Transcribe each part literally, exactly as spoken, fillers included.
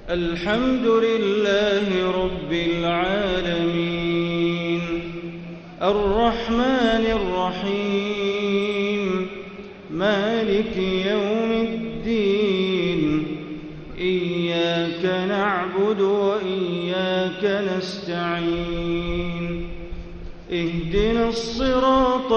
الحمد لله رب العالمين الرحمن الرحيم مالك يوم الدين إياك نعبد وإياك نستعين اهدنا الصراط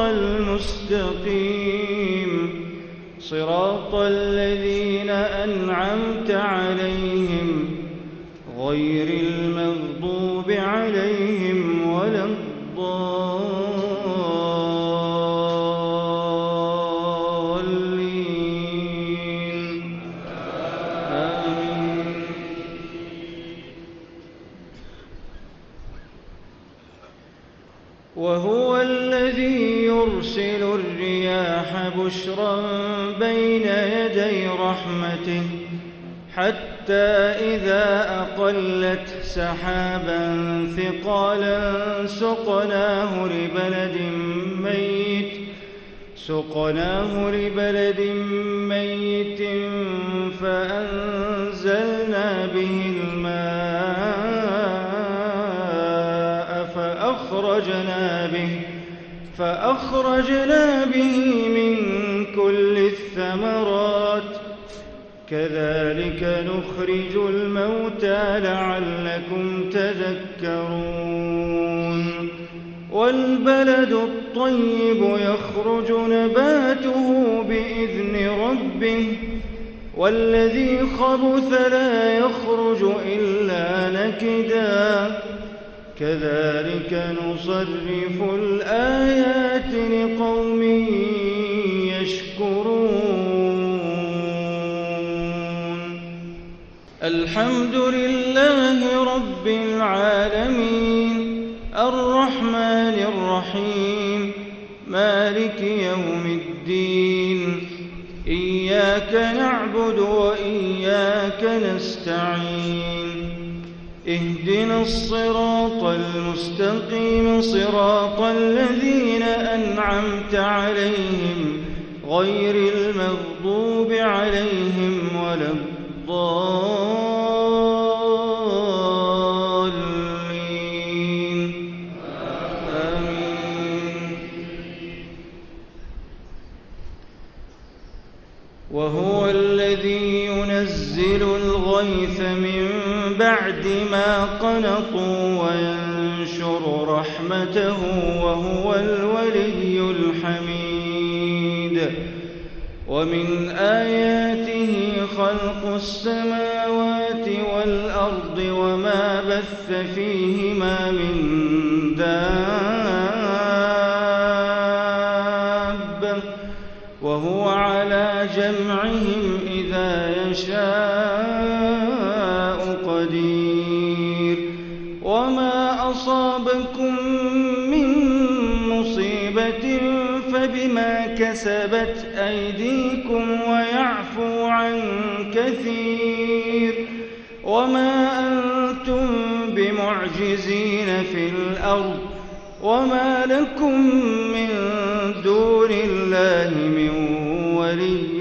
المستقيم صراط الذين أنعمت عليهم غير المغضوب عليهم ولا الضالين آمين. وهو الذي يرسل الرياح بشرا بين يدي رحمته حتى إذا أقلت سحابا ثقالا سقناه لبلد ميت سقناه لبلد ميت فأنزلنا به الماء فأخرجنا به فأخرجنا به من كل الثمرات كذلك نخرج الموتى لعلكم تذكرون والبلد الطيب يخرج نباته بإذن ربه والذي خبث لا يخرج إلا نكدا كذلك نصرف الآيات لقوم يشكرون. الحمد لله رب العالمين الرحمن الرحيم مالك يوم الدين إياك نعبد وإياك نستعين اهدنا الصراط المستقيم صراط الذين أنعمت عليهم غير المغضوب عليهم ولا الضالين آمين. وهو الذي ينزل الغيث من بعد ما قنطوا وينشر رحمته وهو الولي الحميد. ومن آياته خلق السماوات والأرض وما بث فيهما من دابة وهو على جمعهم إذا يشاء قدير. وما أصابكم من مصيبة فبما كسبت أيديكم ويعفو عن كثير وما أنتم بمعجزين في الأرض وما لكم من دون الله من ولي